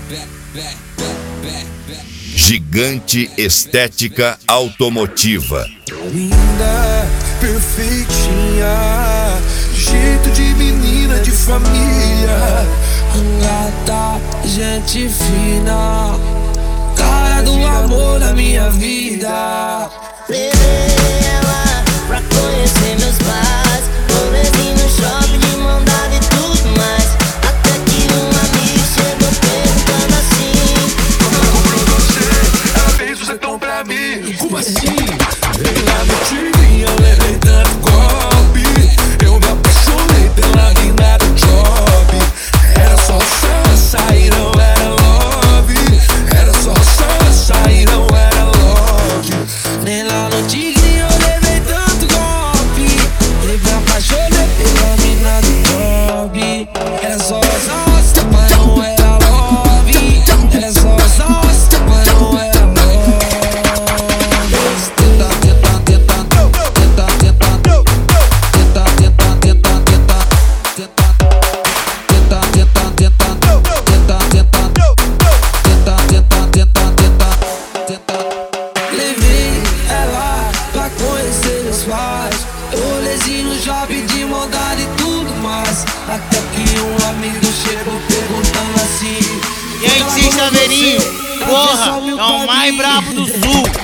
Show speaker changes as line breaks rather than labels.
Gigante Estética Automotiva.
Linda, perfeitinha, jeito de menina de família.
Gata, gente fina, cara do amor da minha vida.
Levei ela pra conhecer meus pais, rolezinho no shopping de mão dada e tudo mais. Até que um amigo chegou perguntando assim:
Como pra você? Ela fez você tão pra mim. Como assim? Vem lá no time, eu levei tanto golpe. Eu me apaixonei pela mina do job. Era só açaí, não era love. Era só açaí, não era love.
Nem lá no tigre eu levei tanto golpe. Eu me apaixonei pela mina do job. Era só zosta, mas não era love. Era só zosta, mas não era love. Levei ela pra conhecer meus pais, rolezinho no shopping de mão dada e tudo mais. Até que um amigo chegou perguntando assim:
E aí, Sim Saveirinho? Porra, é o mais brabo do sul.